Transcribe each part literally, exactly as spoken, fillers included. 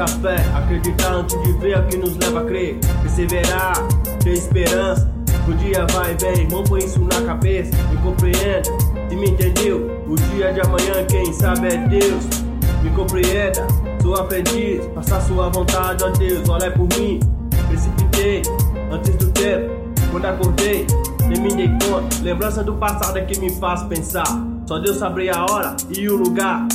muita fé, acreditar antes de ver é o que nos leva a crer. Perseverar, ter esperança, o dia vai e vem, irmão, põe isso na cabeça. Me compreenda, se me entendeu, o dia de amanhã quem sabe é Deus. Me compreenda, sou aprendiz, passar sua vontade, ó Deus, olha por mim. Precipitei, antes do tempo, quando acordei, nem me dei conta. Lembrança do passado é que me faz pensar. Só Deus sabe a hora e o lugar.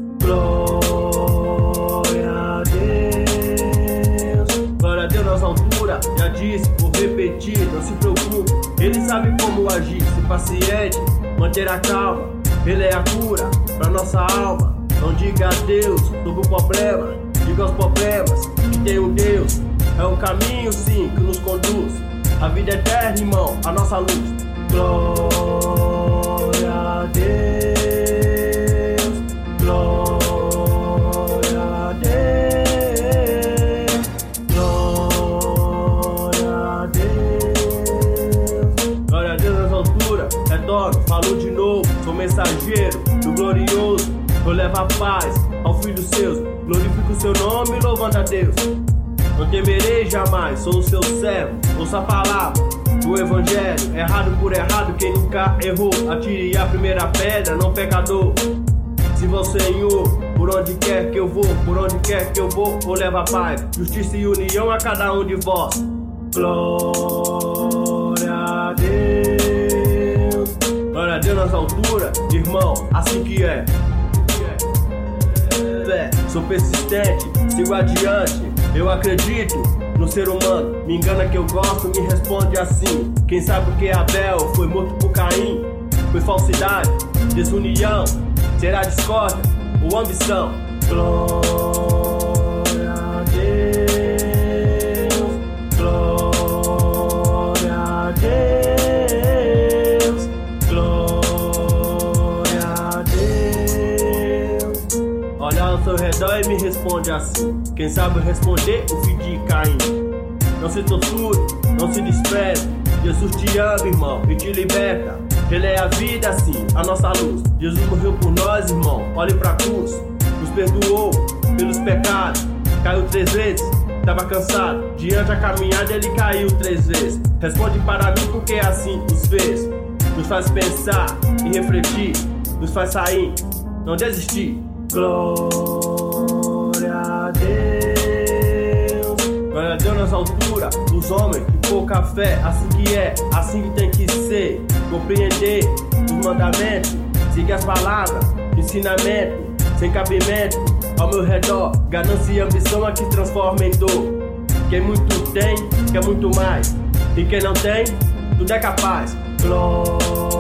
Glória a Deus, glória a Deus nas alturas. Já disse, vou repetir, não se preocupe, Ele sabe como agir. Se paciente, manter a calma, Ele é a cura pra nossa alma. Não diga a Deus sobre o problema, diga aos problemas que tem um Deus. É um caminho sim que nos conduz a vida eterna, irmão, a nossa luz. Glória a Deus, glória a Deus, glória a Deus. Glória a Deus nas alturas, retorno, falo de novo. Sou mensageiro do glorioso, eu levo a paz ao filho dos seus. Glorifico o seu nome, louvando a Deus. Não temerei jamais, sou o seu servo. Ouça a palavra do evangelho, errado por errado, quem nunca errou. Atire a primeira pedra, não pecador. Sirva ao Senhor, por onde quer que eu vou, por onde quer que eu vou, vou levar paz, justiça e união a cada um de vós. Glória a Deus, glória a Deus nas alturas, irmão, assim que é. Fé, sou persistente, sigo adiante. Eu acredito no ser humano, me engana que eu gosto, me responde assim. Quem sabe o que Abel foi morto por Caim? Foi falsidade, desunião, será discórdia ou ambição? Glória a Deus, glória a Deus, glória a Deus. Olha ao seu redor e me responde assim. Quem sabe responder o filho de Caim. Não se torture, não se despreze. Jesus te ama, irmão, e te liberta. Ele é a vida, sim, a nossa luz. Jesus morreu por nós, irmão, olhe pra cruz. Nos perdoou pelos pecados. Caiu três vezes, tava cansado. Diante a caminhada ele caiu três vezes. Responde para mim porque assim nos fez. Nos faz pensar e refletir. Nos faz sair, não desistir. Glória a Deus, glória a Deus nas alturas. Os homens de pouca fé, assim que é, assim que tem que ser. Compreender os mandamentos, seguir as palavras, ensinamento, sem cabimento. Ao meu redor, ganância e ambição é que transforma em dor. Quem muito tem, quer muito mais. E quem não tem, tudo é capaz. Glória